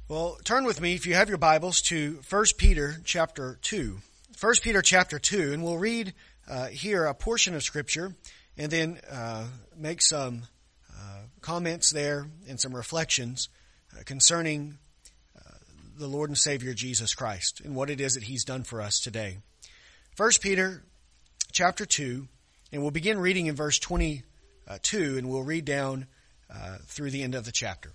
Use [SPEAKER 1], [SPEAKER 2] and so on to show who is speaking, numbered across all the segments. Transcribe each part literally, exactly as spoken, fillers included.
[SPEAKER 1] Well, turn with me, if you have your Bibles, to First Peter chapter two. First Peter chapter two, and we'll read uh, here a portion of Scripture and then uh, make some uh, comments there and some reflections uh, concerning uh, the Lord and Savior Jesus Christ and what it is that He's done for us today. First Peter chapter two, and we'll begin reading in verse twenty-two, and we'll read down uh, through the end of the chapter.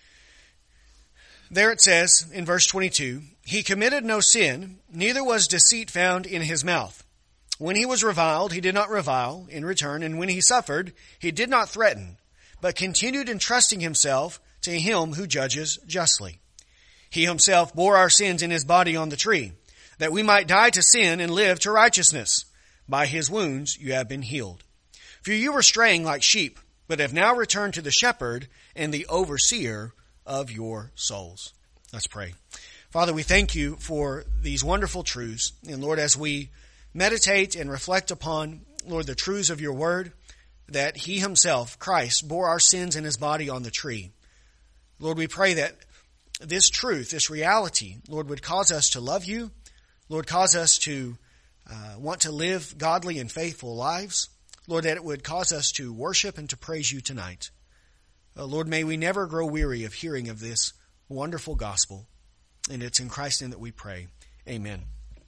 [SPEAKER 1] There it says in verse twenty-two, He committed no sin, neither was deceit found in His mouth. When He was reviled, He did not revile in return, and when He suffered, He did not threaten, but continued entrusting Himself to Him who judges justly. He Himself bore our sins in His body on the tree, that we might die to sin and live to righteousness. By His wounds you have been healed. For you were straying like sheep, but have now returned to the shepherd and the overseer of your souls. Let's pray. Father, we thank you for these wonderful truths. And Lord, as we meditate and reflect upon, Lord, the truths of your word, that He Himself, Christ, bore our sins in His body on the tree. Lord, we pray that this truth, this reality, Lord, would cause us to love you. Lord, cause us to uh, want to live godly and faithful lives. Lord, that it would cause us to worship and to praise you tonight. Uh, Lord, may we never grow weary of hearing of this wonderful gospel. And it's in Christ's name that we pray. Amen.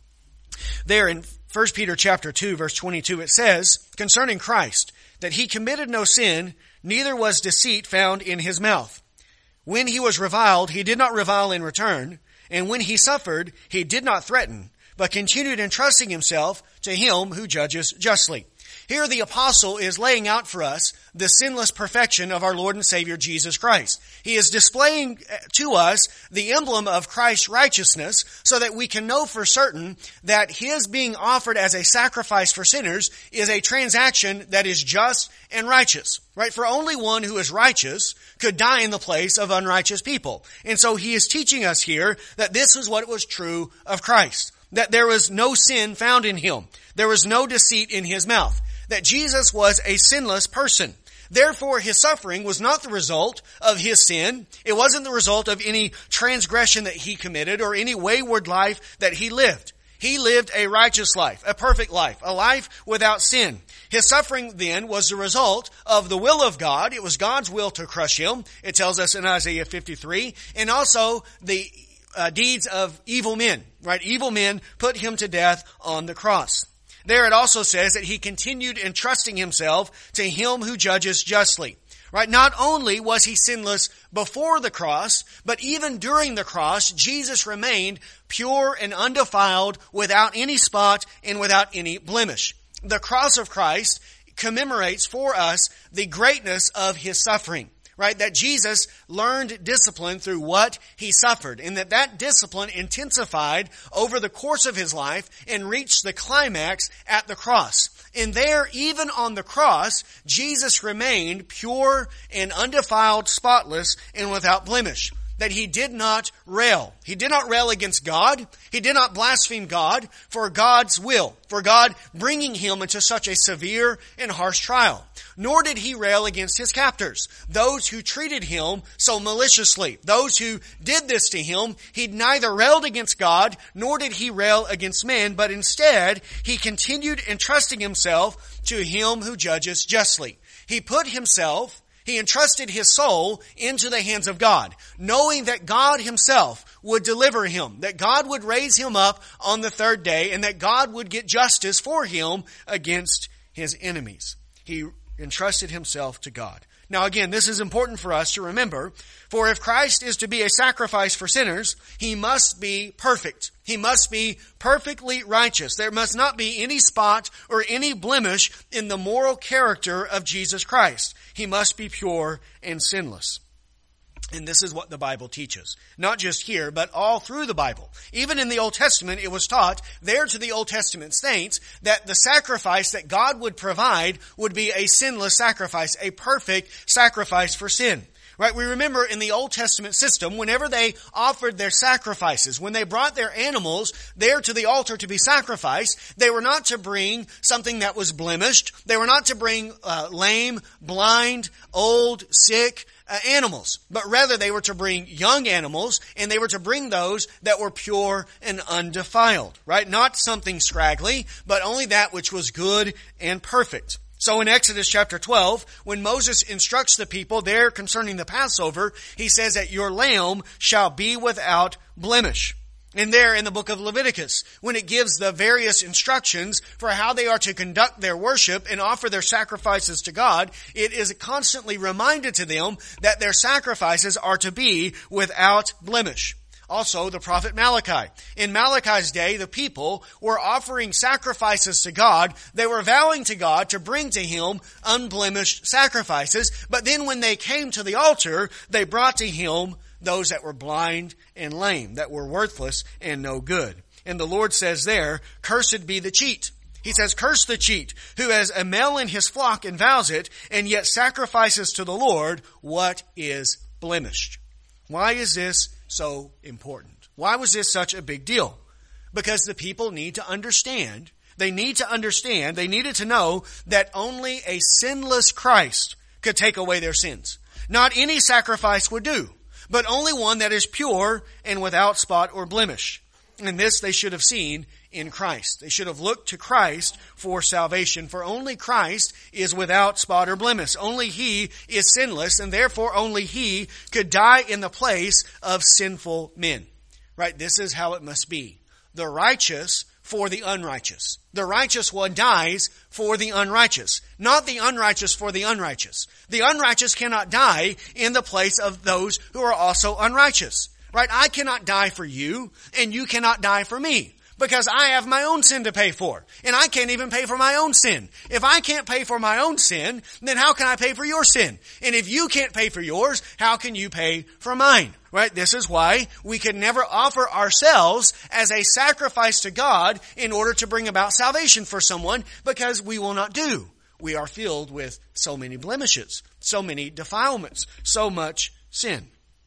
[SPEAKER 1] There in First Peter chapter two, verse twenty-two, it says, concerning Christ, that He committed no sin, neither was deceit found in His mouth. When He was reviled, He did not revile in return. And when He suffered, He did not threaten, but continued entrusting Himself to Him who judges justly. Here the apostle is laying out for us the sinless perfection of our Lord and Savior Jesus Christ. He is displaying to us the emblem of Christ's righteousness so that we can know for certain that His being offered as a sacrifice for sinners is a transaction that is just and righteous. Right? For only one who is righteous could die in the place of unrighteous people. And so he is teaching us here that this is what was true of Christ. That there was no sin found in Him. There was no deceit in His mouth. That Jesus was a sinless person. Therefore, His suffering was not the result of His sin. It wasn't the result of any transgression that He committed or any wayward life that He lived. He lived a righteous life, a perfect life, a life without sin. His suffering then was the result of the will of God. It was God's will to crush Him. It tells us in Isaiah fifty-three. And also the uh, deeds of evil men, right? Evil men put Him to death on the cross. There it also says that He continued entrusting Himself to Him who judges justly. Right? Not only was He sinless before the cross, but even during the cross, Jesus remained pure and undefiled, without any spot and without any blemish. The cross of Christ commemorates for us the greatness of His suffering. Right? That Jesus learned discipline through what He suffered, and that that discipline intensified over the course of His life and reached the climax at the cross. And there, even on the cross, Jesus remained pure and undefiled, spotless, and without blemish. That He did not rail. He did not rail against God. He did not blaspheme God for God's will, for God bringing Him into such a severe and harsh trial. Nor did He rail against His captors, those who treated Him so maliciously, those who did this to Him. He neither railed against God, nor did He rail against man, but instead He continued entrusting Himself to Him who judges justly. He put Himself, He entrusted His soul into the hands of God, knowing that God Himself would deliver Him, that God would raise Him up on the third day, and that God would get justice for Him against His enemies. He entrusted Himself to God. Now again, this is important for us to remember, for if Christ is to be a sacrifice for sinners, He must be perfect. He must be perfectly righteous. There must not be any spot or any blemish in the moral character of Jesus Christ. He must be pure and sinless. And this is what the Bible teaches. Not just here, but all through the Bible. Even in the Old Testament, it was taught there to the Old Testament saints that the sacrifice that God would provide would be a sinless sacrifice, a perfect sacrifice for sin. Right? We remember in the Old Testament system, whenever they offered their sacrifices, when they brought their animals there to the altar to be sacrificed, they were not to bring something that was blemished. They were not to bring uh, lame, blind, old, sick, uh, animals, but rather they were to bring young animals, and they were to bring those that were pure and undefiled, right? Not something scraggly, but only that which was good and perfect. So in Exodus chapter twelve, when Moses instructs the people there concerning the Passover, he says that your lamb shall be without blemish. And there in the book of Leviticus, when it gives the various instructions for how they are to conduct their worship and offer their sacrifices to God, it is constantly reminded to them that their sacrifices are to be without blemish. Also, the prophet Malachi. In Malachi's day, the people were offering sacrifices to God. They were vowing to God to bring to Him unblemished sacrifices. But then when they came to the altar, they brought to Him those that were blind and lame, that were worthless and no good. And the Lord says there, cursed be the cheat. He says, curse the cheat, who has a male in his flock and vows it, and yet sacrifices to the Lord what is blemished. Why is this so important? Why was this such a big deal? Because the people need to understand, they need to understand, they needed to know that only a sinless Christ could take away their sins. Not any sacrifice would do, but only one that is pure and without spot or blemish. And this they should have seen in Christ. They should have looked to Christ for salvation, for only Christ is without spot or blemish. Only He is sinless, and therefore only He could die in the place of sinful men. Right? This is how it must be. The righteous for the unrighteous. The righteous one dies for the unrighteous, not the unrighteous for the unrighteous. The unrighteous cannot die in the place of those who are also unrighteous. Right? I cannot die for you, and you cannot die for me, because I have my own sin to pay for, and I can't even pay for my own sin. If I can't pay for my own sin, then how can I pay for your sin? And if you can't pay for yours, how can you pay for mine? Right? This is why we can never offer ourselves as a sacrifice to God in order to bring about salvation for someone, because we will not do. We are filled with so many blemishes, so many defilements, so much sin.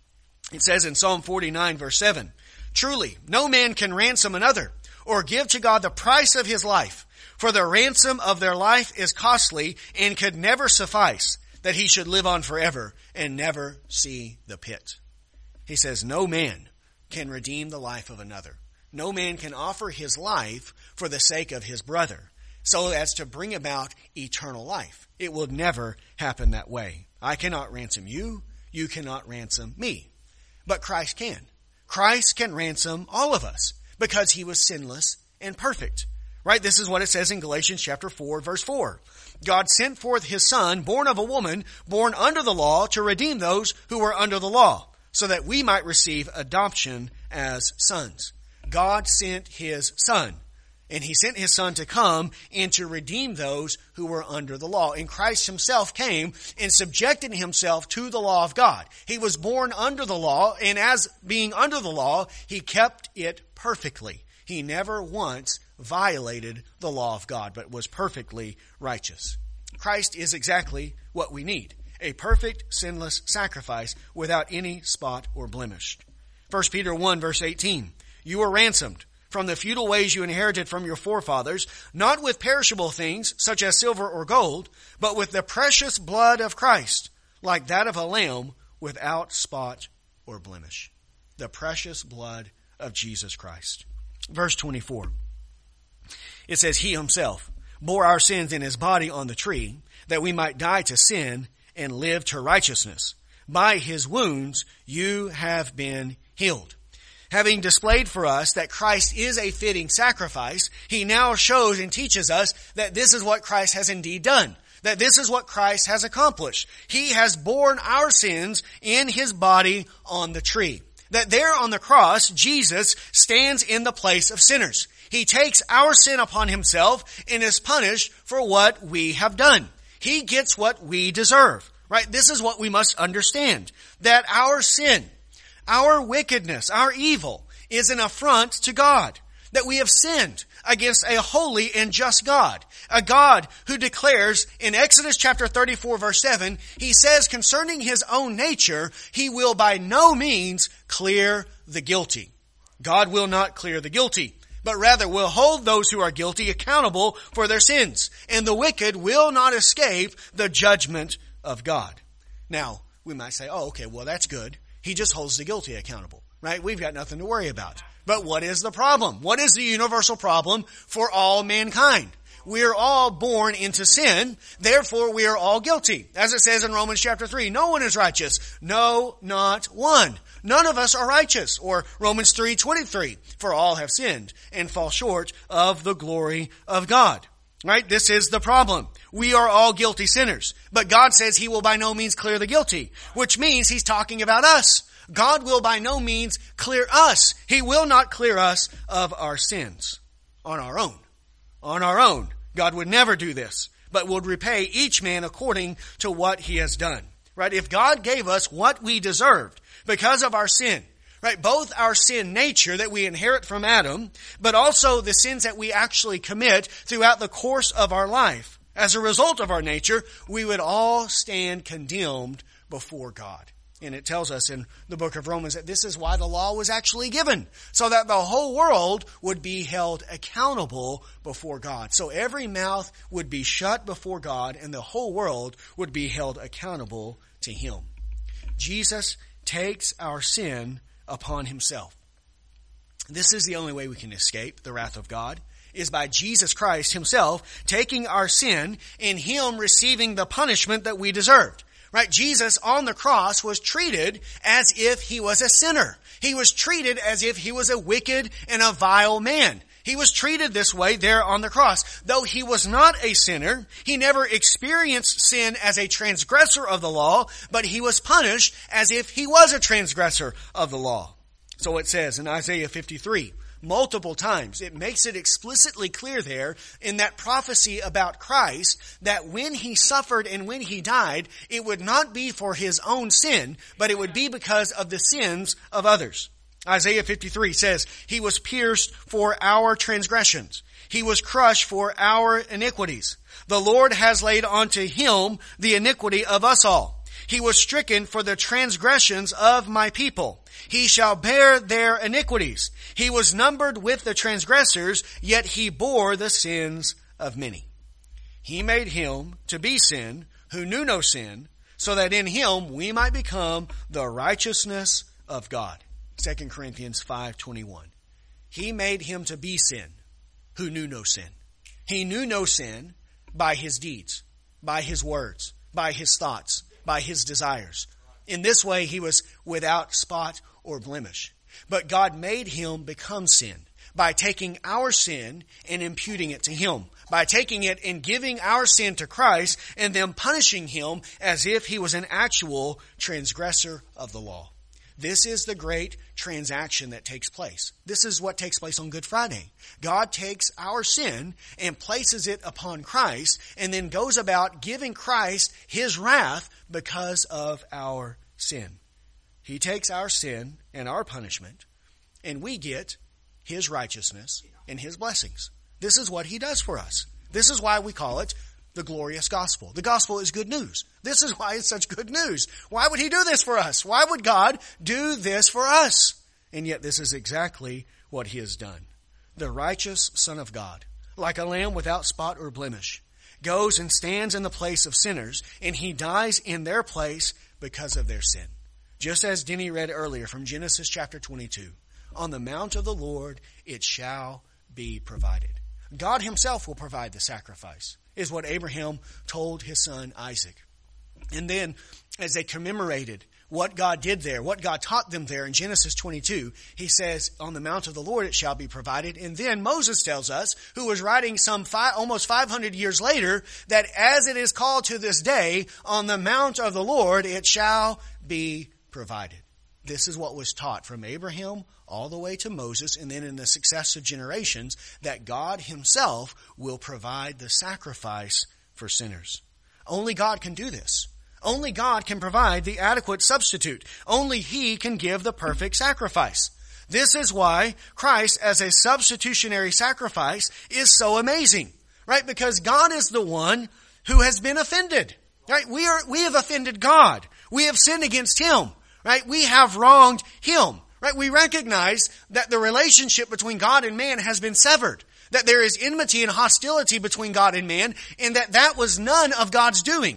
[SPEAKER 1] It says in Psalm forty-nine verse seven, truly, no man can ransom another or give to God the price of his life, for the ransom of their life is costly and could never suffice, that he should live on forever and never see the pit. He says, no man can redeem the life of another. No man can offer his life for the sake of his brother, so as to bring about eternal life. It will never happen that way. I cannot ransom you. You cannot ransom me. But Christ can. Christ can ransom all of us because He was sinless and perfect. Right? This is what it says in Galatians chapter four, verse four. God sent forth His Son, born of a woman, born under the law, to redeem those who were under the law, so that we might receive adoption as sons. God sent His Son, and He sent His Son to come and to redeem those who were under the law. And Christ Himself came and subjected Himself to the law of God. He was born under the law, and as being under the law, He kept it perfectly. He never once violated the law of God, but was perfectly righteous. Christ is exactly what we need. A perfect, sinless sacrifice without any spot or blemish. First Peter one, verse eighteen. You were ransomed from the futile ways you inherited from your forefathers, not with perishable things, such as silver or gold, but with the precious blood of Christ, like that of a lamb without spot or blemish. The precious blood of Jesus Christ. Verse twenty-four. It says, He Himself bore our sins in His body on the tree, that we might die to sin and live to righteousness. By His wounds you have been healed. Having displayed for us that Christ is a fitting sacrifice, He now shows and teaches us that this is what Christ has indeed done. That this is what Christ has accomplished. He has borne our sins in His body on the tree. That there on the cross, Jesus stands in the place of sinners. He takes our sin upon Himself and is punished for what we have done. He gets what we deserve. Right? This is what we must understand. That our sin, our wickedness, our evil is an affront to God. That we have sinned against a holy and just God. A God who declares in Exodus chapter thirty-four verse seven, He says concerning His own nature, He will by no means clear the guilty. God will not clear the guilty, but rather will hold those who are guilty accountable for their sins. And the wicked will not escape the judgment of God. Now, we might say, oh, okay, well, that's good. He just holds the guilty accountable, right? We've got nothing to worry about. But what is the problem? What is the universal problem for all mankind? We are all born into sin, therefore we are all guilty. As it says in Romans chapter three, no one is righteous. No, not one. None of us are righteous. Or Romans three twenty-three, for all have sinned and fall short of the glory of God. Right? This is the problem. We are all guilty sinners. But God says He will by no means clear the guilty, which means He's talking about us. God will by no means clear us. He will not clear us of our sins on our own. On our own. God would never do this, but would repay each man according to what he has done. Right? If God gave us what we deserved because of our sin, right? Both our sin nature that we inherit from Adam, but also the sins that we actually commit throughout the course of our life. As a result of our nature, we would all stand condemned before God. And it tells us in the book of Romans that this is why the law was actually given, so that the whole world would be held accountable before God. So every mouth would be shut before God, and the whole world would be held accountable to Him. Jesus takes our sin upon Himself. This is the only way we can escape the wrath of God, is by Jesus Christ Himself taking our sin and Him receiving the punishment that we deserved. Right? Jesus on the cross was treated as if He was a sinner. He was treated as if He was a wicked and a vile man. He was treated this way there on the cross. Though He was not a sinner, He never experienced sin as a transgressor of the law, but He was punished as if He was a transgressor of the law. So it says in Isaiah fifty-three, multiple times, it makes it explicitly clear there in that prophecy about Christ that when He suffered and when He died, it would not be for His own sin, but it would be because of the sins of others. Isaiah fifty-three says, He was pierced for our transgressions. He was crushed for our iniquities. The Lord has laid onto Him the iniquity of us all. He was stricken for the transgressions of my people. He shall bear their iniquities. He was numbered with the transgressors, yet He bore the sins of many. He made Him to be sin who knew no sin, so that in Him we might become the righteousness of God. Second Corinthians five twenty-one. He made Him to be sin who knew no sin. He knew no sin by His deeds, by His words, by His thoughts, by His desires. In this way, He was without spot or blemish. But God made Him become sin by taking our sin and imputing it to Him, by taking it and giving our sin to Christ and then punishing Him as if He was an actual transgressor of the law. This is the great transaction that takes place. This is what takes place on Good Friday. God takes our sin and places it upon Christ and then goes about giving Christ His wrath because of our sin. He takes our sin and our punishment, and we get His righteousness and His blessings. This is what He does for us. This is why we call it the glorious gospel. The gospel is good news. This is why it's such good news. Why would He do this for us? Why would God do this for us? And yet this is exactly what He has done. The righteous Son of God, like a lamb without spot or blemish, goes and stands in the place of sinners, and He dies in their place because of their sin. Just as Denny read earlier from Genesis chapter twenty-two, on the mount of the Lord it shall be provided. God Himself will provide the sacrifice, is what Abraham told his son Isaac. And then, as they commemorated what God did there, what God taught them there in Genesis twenty-two, He says, on the mount of the Lord it shall be provided. And then Moses tells us, who was writing some five, almost five hundred years later, that as it is called to this day, on the mount of the Lord it shall be provided. This is what was taught from Abraham all the way to Moses, and then in the successive generations, that God Himself will provide the sacrifice for sinners. Only God can do this. Only God can provide the adequate substitute. Only He can give the perfect sacrifice. This is why Christ as a substitutionary sacrifice is so amazing, right? Because God is the one who has been offended, right? We are, we have offended God. We have sinned against Him. Right? We have wronged Him. Right? We recognize that the relationship between God and man has been severed. That there is enmity and hostility between God and man, and that that was none of God's doing.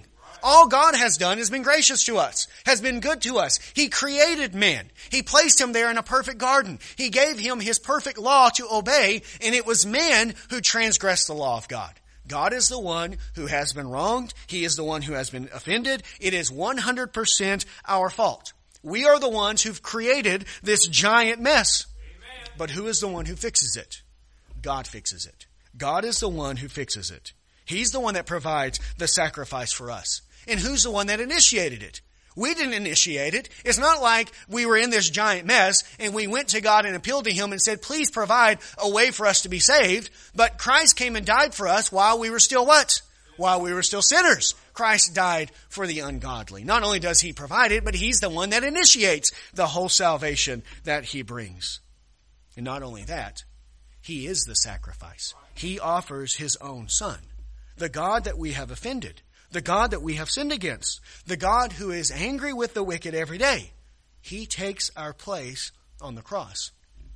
[SPEAKER 1] All God has done has been gracious to us, has been good to us. He created man. He placed him there in a perfect garden. He gave him his perfect law to obey, and it was man who transgressed the law of God. God is the one who has been wronged. He is the one who has been offended. It is one hundred percent our fault. We are the ones who've created this giant mess. Amen. But who is the one who fixes it? God fixes it. God is the one who fixes it. He's the one that provides the sacrifice for us. And who's the one that initiated it? We didn't initiate it. It's not like we were in this giant mess and we went to God and appealed to Him and said, please provide a way for us to be saved. But Christ came and died for us while we were still what? While we were still sinners. Christ died for the ungodly. Not only does He provide it, but He's the one that initiates the whole salvation that He brings. And not only that, He is the sacrifice. He offers His own Son. The God that we have offended. The God that we have sinned against. The God who is angry with the wicked every day. He takes our place on the cross.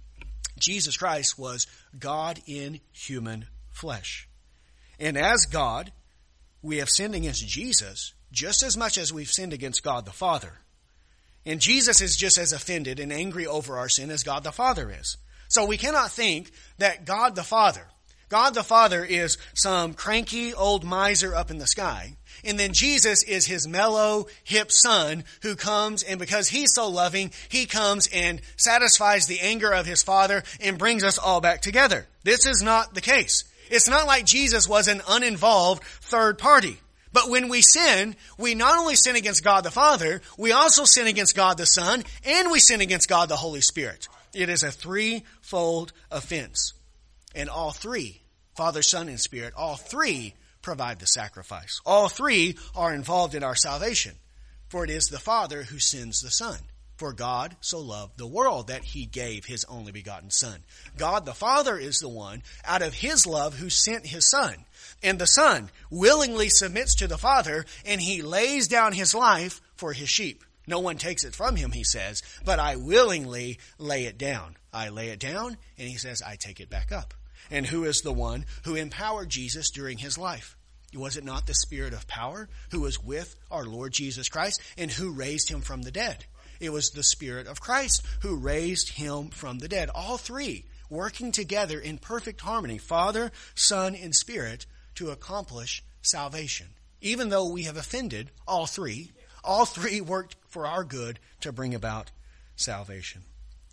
[SPEAKER 1] Jesus Christ was God in human flesh. And as God, we have sinned against Jesus just as much as we've sinned against God the Father. And Jesus is just as offended and angry over our sin as God the Father is. So we cannot think that God the Father, God the Father is some cranky old miser up in the sky. And then Jesus is His mellow, hip Son who comes, and because He's so loving, He comes and satisfies the anger of His Father and brings us all back together. This is not the case. It's not like Jesus was an uninvolved third party. But when we sin, we not only sin against God the Father, we also sin against God the Son, and we sin against God the Holy Spirit. It is a threefold offense. And all three, Father, Son, and Spirit, all three provide the sacrifice. All three are involved in our salvation. For it is the Father who sends the Son. For God so loved the world that He gave His only begotten Son. God the Father is the one out of His love who sent His Son. And the Son willingly submits to the Father, and He lays down His life for His sheep. No one takes it from Him, He says, but I willingly lay it down. I lay it down, and He says, I take it back up. And who is the one who empowered Jesus during His life? Was it not the Spirit of power who was with our Lord Jesus Christ and who raised Him from the dead? It was the Spirit of Christ who raised Him from the dead. All three working together in perfect harmony, Father, Son, and Spirit, to accomplish salvation. Even though we have offended all three, all three worked for our good to bring about salvation.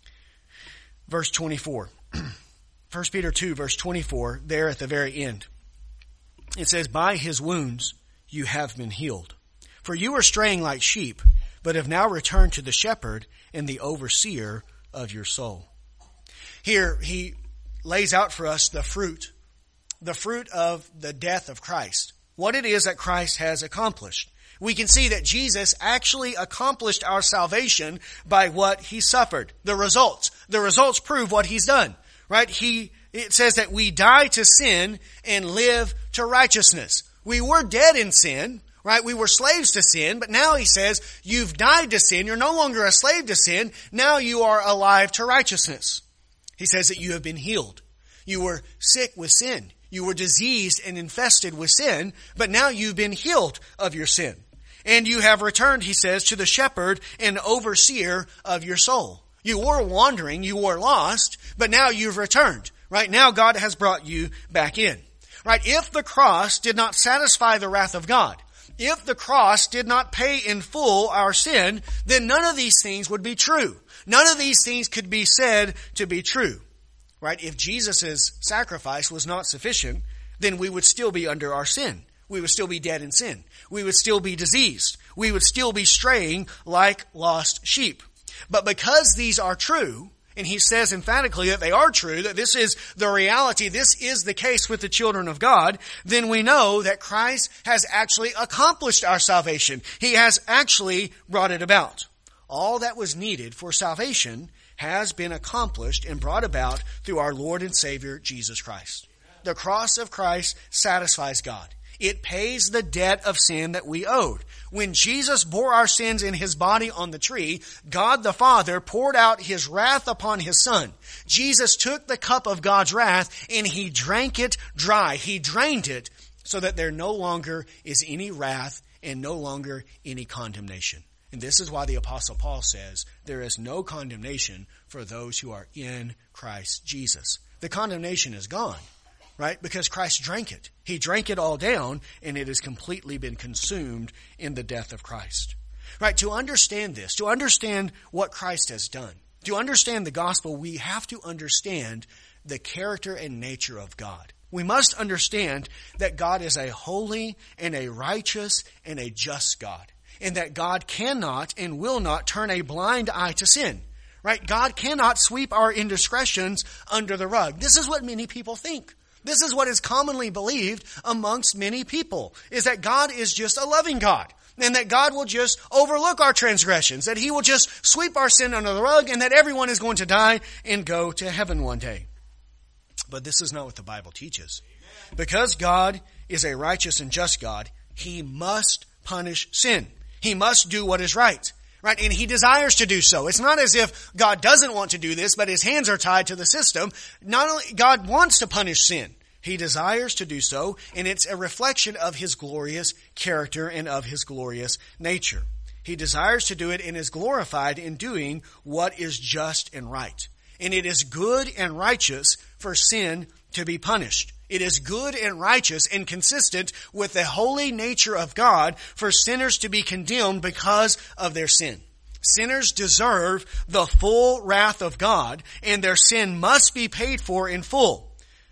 [SPEAKER 1] Verse twenty-four. First Peter two, verse twenty-four, there at the very end. It says, by His wounds you have been healed. For you were straying like sheep, but have now returned to the shepherd and the overseer of your soul. Here he lays out for us the fruit, the fruit of the death of Christ. What it is that Christ has accomplished. We can see that Jesus actually accomplished our salvation by what He suffered. The results. The results prove what He's done. Right? He, it says that we die to sin and live to righteousness. We were dead in sin, right? We were slaves to sin, but now He says, you've died to sin. You're no longer a slave to sin. Now you are alive to righteousness. He says that you have been healed. You were sick with sin. You were diseased and infested with sin, but now you've been healed of your sin. And you have returned, He says, to the shepherd and overseer of your soul. You were wandering, you were lost, but now you've returned. Right now God has brought you back in. Right? If the cross did not satisfy the wrath of God, if the cross did not pay in full our sin, then none of these things would be true. None of these things could be said to be true. Right? If Jesus' sacrifice was not sufficient, then we would still be under our sin. We would still be dead in sin. We would still be diseased. We would still be straying like lost sheep. But because these are true, and he says emphatically that they are true, that this is the reality, this is the case with the children of God, then we know that Christ has actually accomplished our salvation. He has actually brought it about. All that was needed for salvation has been accomplished and brought about through our Lord and Savior, Jesus Christ. The cross of Christ satisfies God. It pays the debt of sin that we owed. When Jesus bore our sins in His body on the tree, God the Father poured out His wrath upon His Son. Jesus took the cup of God's wrath and He drank it dry. He drained it so that there no longer is any wrath and no longer any condemnation. And this is why the Apostle Paul says there is no condemnation for those who are in Christ Jesus. The condemnation is gone, right? Because Christ drank it. He drank it all down, and it has completely been consumed in the death of Christ. Right? To understand this, to understand what Christ has done, to understand the gospel, we have to understand the character and nature of God. We must understand that God is a holy and a righteous and a just God, and that God cannot and will not turn a blind eye to sin. Right? God cannot sweep our indiscretions under the rug. This is what many people think. This is what is commonly believed amongst many people, is that God is just a loving God, and that God will just overlook our transgressions, that He will just sweep our sin under the rug, and that everyone is going to die and go to heaven one day. But this is not what the Bible teaches. Because God is a righteous and just God, He must punish sin. He must do what is right. Right? And He desires to do so. It's not as if God doesn't want to do this, but His hands are tied to the system. Not only God wants to punish sin, He desires to do so, and it's a reflection of His glorious character and of His glorious nature. He desires to do it and is glorified in doing what is just and right. And it is good and righteous for sin to be punished. It is good and righteous and consistent with the holy nature of God for sinners to be condemned because of their sin. Sinners deserve the full wrath of God, and their sin must be paid for in full.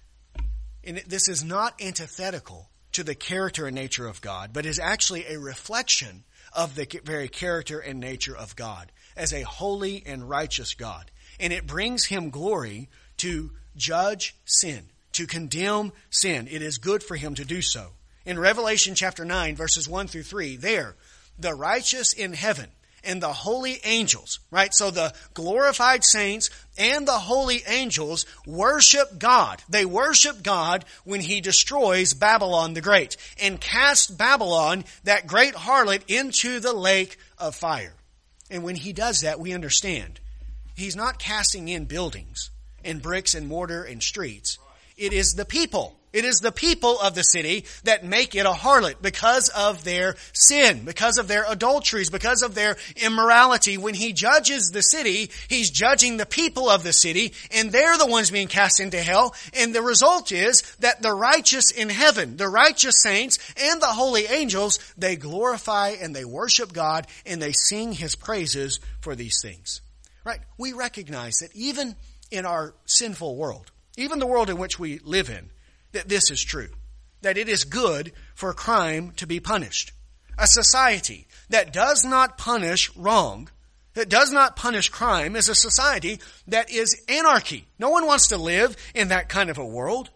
[SPEAKER 1] And this is not antithetical to the character and nature of God, but is actually a reflection of the very character and nature of God as a holy and righteous God. And it brings Him glory to judge sin, to condemn sin. It is good for Him to do so. In Revelation chapter nine, verses one through three, there, the righteous in heaven and the holy angels, right? So the glorified saints and the holy angels worship God. They worship God when He destroys Babylon the Great and casts Babylon, that great harlot, into the lake of fire. And when He does that, we understand He's not casting in buildings and bricks and mortar and streets. It is the people. It is the people of the city that make it a harlot because of their sin, because of their adulteries, because of their immorality. When He judges the city, He's judging the people of the city, and they're the ones being cast into hell. And the result is that the righteous in heaven, the righteous saints and the holy angels, they glorify and they worship God, and they sing His praises for these things. Right? We recognize that even in our sinful world, even the world in which we live in, that this is true. That it is good for crime to be punished. A society that does not punish wrong, that does not punish crime, is a society that is anarchy. No one wants to live in that kind of a world.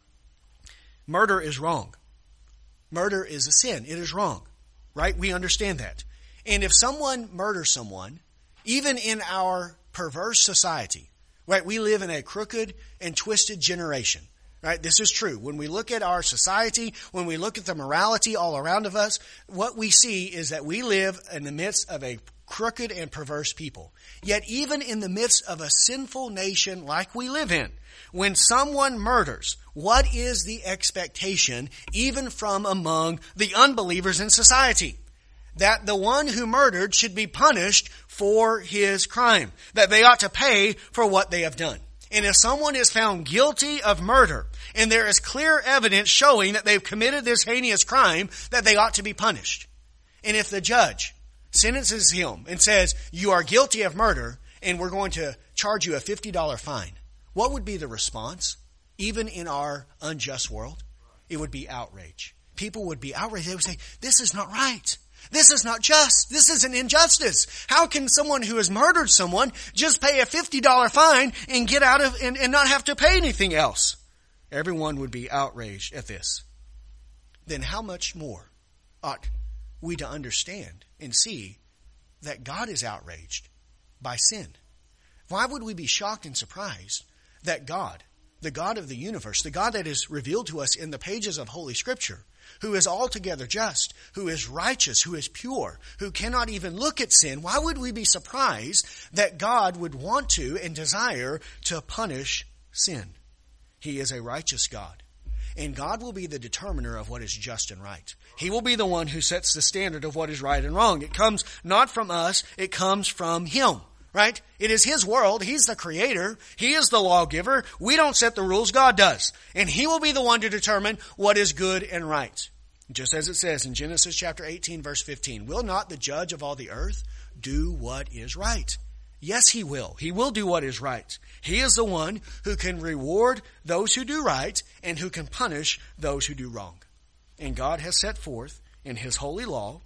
[SPEAKER 1] Murder is wrong. Murder is a sin. It is wrong. Right? We understand that. And if someone murders someone, even in our perverse society, right, we live in a crooked and twisted generation. Right? This is true. When we look at our society, when we look at the morality all around of us, what we see is that we live in the midst of a crooked and perverse people. Yet even in the midst of a sinful nation like we live in, when someone murders, what is the expectation even from among the unbelievers in society? That the one who murdered should be punished for his crime. That they ought to pay for what they have done. And if someone is found guilty of murder, and there is clear evidence showing that they've committed this heinous crime, that they ought to be punished. And if the judge sentences him and says, you are guilty of murder, and we're going to charge you a fifty dollars fine, what would be the response? Even in our unjust world, it would be outrage. People would be outraged. They would say, this is not right. This is not just. This is an injustice. How can someone who has murdered someone just pay a fifty dollars fine and get out of and, and not have to pay anything else? Everyone would be outraged at this. Then how much more ought we to understand and see that God is outraged by sin? Why would we be shocked and surprised that God, the God of the universe, the God that is revealed to us in the pages of Holy Scripture, who is altogether just, who is righteous, who is pure, who cannot even look at sin, why would we be surprised that God would want to and desire to punish sin? He is a righteous God. And God will be the determiner of what is just and right. He will be the one who sets the standard of what is right and wrong. It comes not from us, it comes from Him. Right? It is His world. He's the creator. He is the lawgiver. We don't set the rules. God does. And He will be the one to determine what is good and right. Just as it says in Genesis chapter eighteen, verse fifteen, will not the judge of all the earth do what is right? Yes, He will. He will do what is right. He is the one who can reward those who do right and who can punish those who do wrong. And God has set forth in His holy law,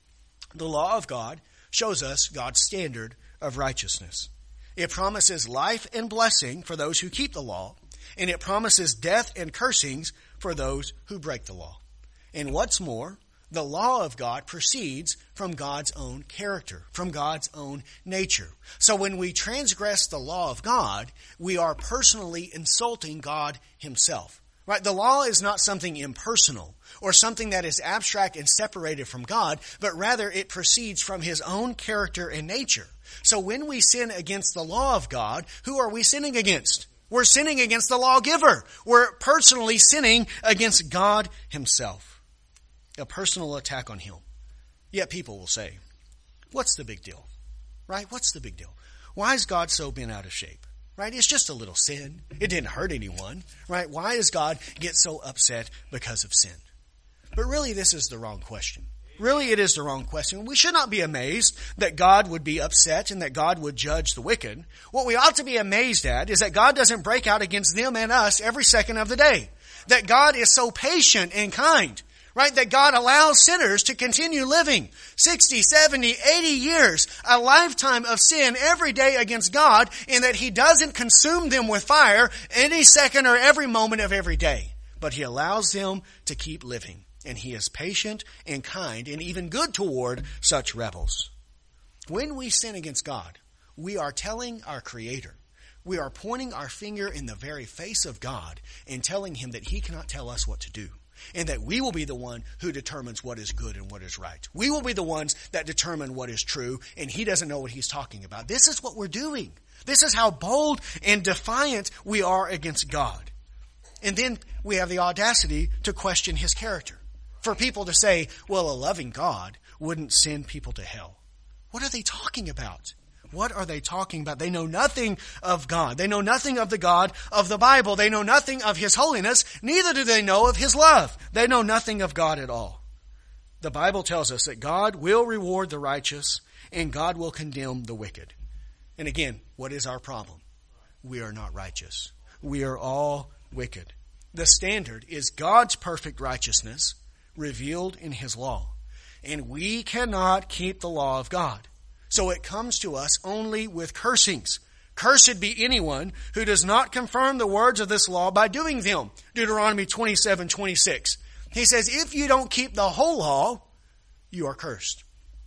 [SPEAKER 1] the law of God shows us God's standard of righteousness. It promises life and blessing for those who keep the law, and it promises death and cursings for those who break the law. And what's more, the law of God proceeds from God's own character, from God's own nature. So when we transgress the law of God, we are personally insulting God Himself. Right? The law is not something impersonal or something that is abstract and separated from God, but rather it proceeds from His own character and nature. So when we sin against the law of God, who are we sinning against? We're sinning against the lawgiver. We're personally sinning against God Himself. A personal attack on Him. Yet people will say, what's the big deal? Right? What's the big deal? Why is God so bent out of shape? Right? It's just a little sin. It didn't hurt anyone. Right? Why does God get so upset because of sin? But really, this is the wrong question. Really, it is the wrong question. We should not be amazed that God would be upset and that God would judge the wicked. What we ought to be amazed at is that God doesn't break out against them and us every second of the day. That God is so patient and kind. Right? That God allows sinners to continue living sixty, seventy, eighty years, a lifetime of sin every day against God, and that He doesn't consume them with fire any second or every moment of every day. But He allows them to keep living. And He is patient and kind and even good toward such rebels. When we sin against God, we are telling our Creator, we are pointing our finger in the very face of God and telling Him that He cannot tell us what to do. And that we will be the one who determines what is good and what is right. We will be the ones that determine what is true, and He doesn't know what He's talking about. This is what we're doing. This is how bold and defiant we are against God. And then we have the audacity to question His character. For people to say, well, a loving God wouldn't send people to hell. What are they talking about? What are they talking about? They know nothing of God. They know nothing of the God of the Bible. They know nothing of His holiness. Neither do they know of His love. They know nothing of God at all. The Bible tells us that God will reward the righteous and God will condemn the wicked. And again, what is our problem? We are not righteous. We are all wicked. The standard is God's perfect righteousness revealed in His law. And we cannot keep the law of God. So it comes to us only with cursings. Cursed be anyone who does not confirm the words of this law by doing them. Deuteronomy twenty-seven twenty-six. He says, if you don't keep the whole law, you are cursed.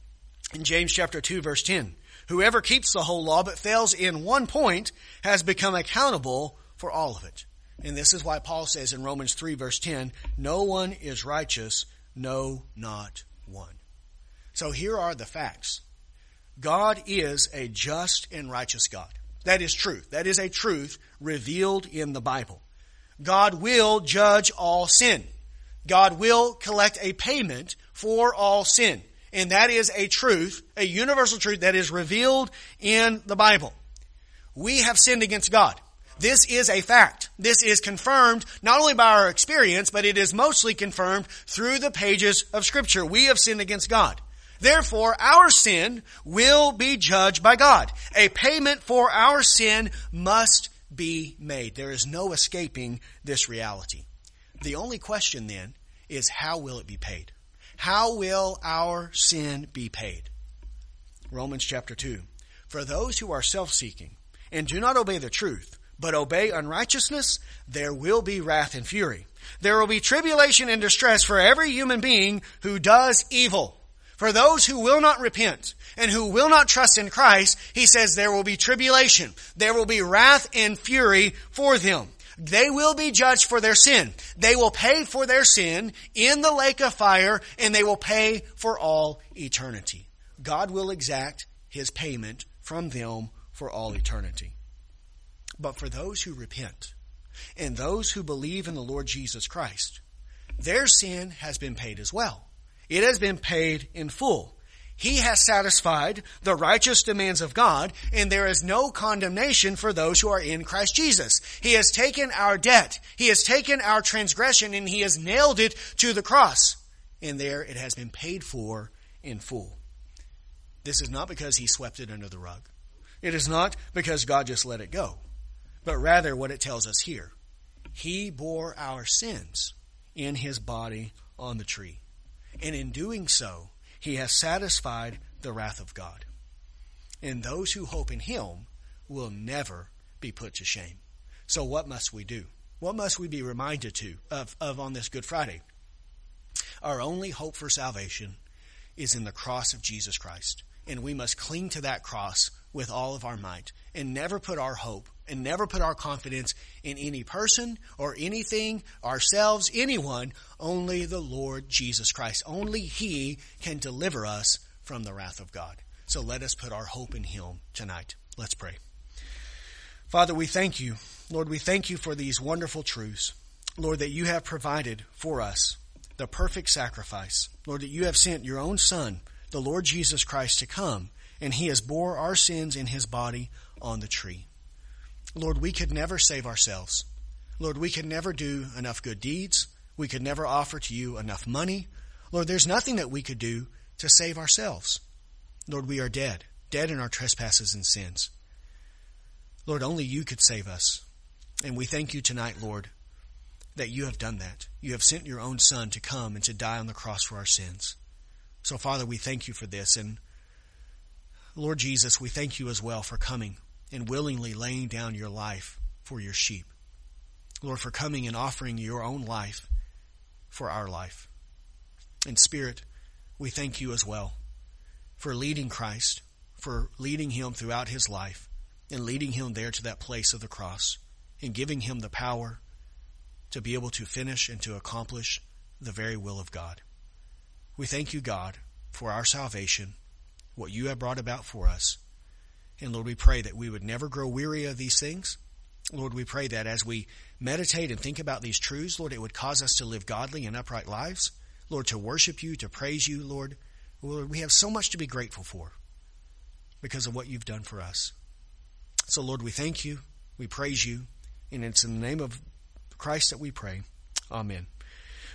[SPEAKER 1] In James chapter two, verse ten, whoever keeps the whole law but fails in one point has become accountable for all of it. And this is why Paul says in Romans three, verse ten, no one is righteous, no, not one. So here are the facts. God is a just and righteous God. That is truth. That is a truth revealed in the Bible. God will judge all sin. God will collect a payment for all sin. And that is a truth, a universal truth that is revealed in the Bible. We have sinned against God. This is a fact. This is confirmed not only by our experience, but it is mostly confirmed through the pages of Scripture. We have sinned against God. Therefore, our sin will be judged by God. A payment for our sin must be made. There is no escaping this reality. The only question then is, how will it be paid? How will our sin be paid? Romans chapter two. For those who are self-seeking and do not obey the truth, but obey unrighteousness, there will be wrath and fury. There will be tribulation and distress for every human being who does evil. For those who will not repent and who will not trust in Christ, He says there will be tribulation. There will be wrath and fury for them. They will be judged for their sin. They will pay for their sin in the lake of fire, and they will pay for all eternity. God will exact His payment from them for all eternity. But for those who repent, And those who believe in the Lord Jesus Christ, their sin has been paid as well. It has been paid in full. He has satisfied the righteous demands of God, and there is no condemnation for those who are in Christ Jesus. He has taken our debt. He has taken our transgression, and He has nailed it to the cross. And there it has been paid for in full. This is not because He swept it under the rug. It is not because God just let it go. But rather what it tells us here. He bore our sins in His body on the tree. And in doing so, He has satisfied the wrath of God. And those who hope in Him will never be put to shame. So what must we do? What must we be reminded to of, of on this Good Friday? Our only hope for salvation is in the cross of Jesus Christ. And we must cling to that cross with all of our might and never put our hope and never put our confidence in any person or anything, ourselves, anyone, only the Lord Jesus Christ. Only He can deliver us from the wrath of God. So let us put our hope in Him tonight. Let's pray. Father, we thank You. Lord, we thank You for these wonderful truths. Lord, that You have provided for us the perfect sacrifice. Lord, that You have sent Your own Son, the Lord Jesus Christ, to come, and He has bore our sins in His body on the tree. Lord, we could never save ourselves. Lord, we could never do enough good deeds. We could never offer to You enough money. Lord, there's nothing that we could do to save ourselves. Lord, we are dead, dead in our trespasses and sins. Lord, only You could save us. And we thank You tonight, Lord, that You have done that. You have sent Your own Son to come and to die on the cross for our sins. So, Father, we thank You for this. And Lord Jesus, we thank You as well for coming and willingly laying down Your life for Your sheep. Lord, for coming and offering Your own life for our life. In Spirit, we thank You as well for leading Christ, for leading Him throughout His life and leading Him there to that place of the cross and giving Him the power to be able to finish and to accomplish the very will of God. We thank You, God, for our salvation, what You have brought about for us. And Lord, we pray that we would never grow weary of these things. Lord, we pray that as we meditate and think about these truths, Lord, it would cause us to live godly and upright lives. Lord, to worship You, to praise You, Lord. Lord, we have so much to be grateful for because of what You've done for us. So, Lord, we thank You, we praise You, and it's in the name of Christ that we pray. Amen.